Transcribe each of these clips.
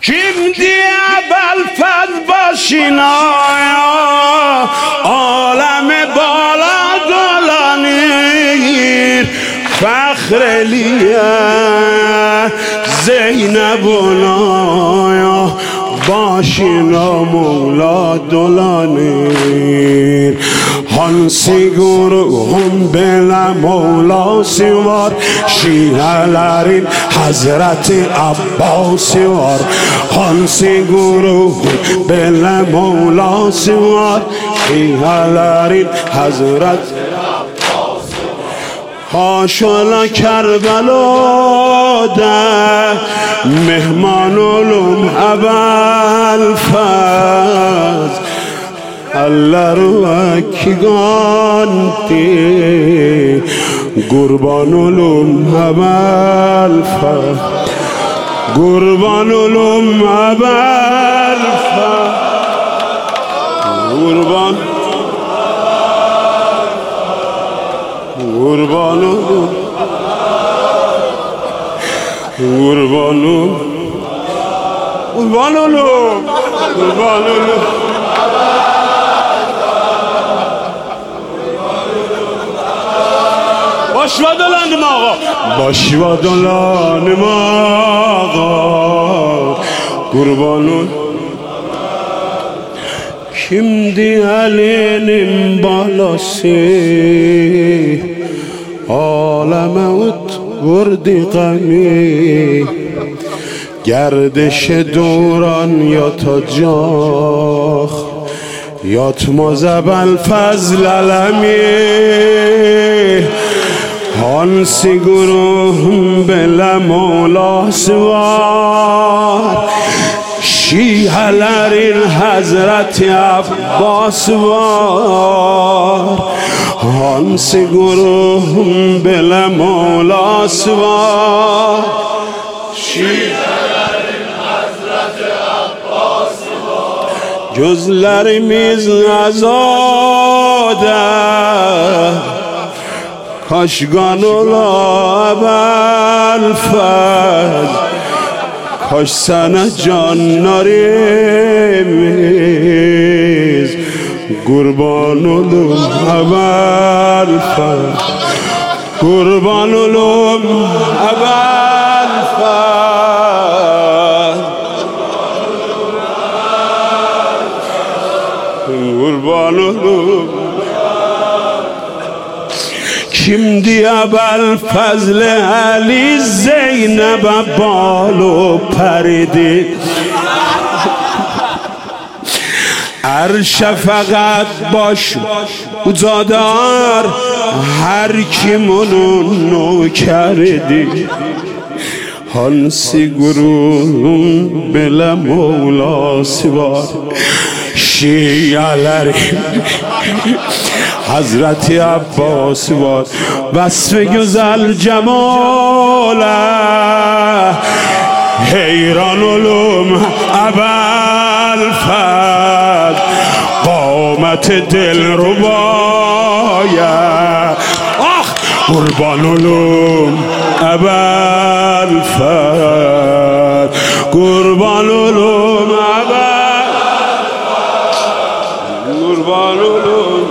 kimdi ابوالفضل باشین عالم بالا دلانیر فخر لیه زینب نایا باشینا مولا دلانیر hansi guruhum bela Mevlası var Şialerin Hazreti Abbası var hansi guruhum bela Mevlası var Şialerin Hazreti حاشا کربلاده مهمان علوم ابوالفضل الله رو اکیگانتی قربان علوم ابوالفضل قربان علوم ابوالفضل قربان قربانو قربانو قربانو قربانو باش و دلانم آقا باش و دلانم آقا قربانو kimdi elinin balası aleme ut vurdu gami gerdişe duran yatacak yatmaz ابوالفضل alemi hansi guruhum bela Mevlası var Şialerin Hazreti Abbas var hansi guruhum bela Mevlası var Şialerin Hazreti Abbas var gözlerimiz azade kaşgan ola ابوالفضل کاش sana canlarımız kurban olum ابوالفضل kurban olum ابوالفضل kurban olum kimdi ابوالفضل علی زینب بالو پریدی هر شفقت باش زادار هر kimonun نوکردی hansi guruhum bela Mevlası var Şialerin Hazreti Abbas var vasf güzel cemale heyran olum ابوالفضل قامت دلربایه آخ قربان olum ابوالفضل قربان olum قربان olum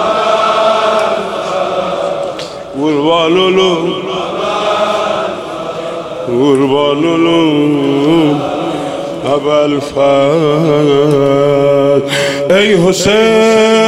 قربان olum قربان olum ابوالفضل ey Hüseyin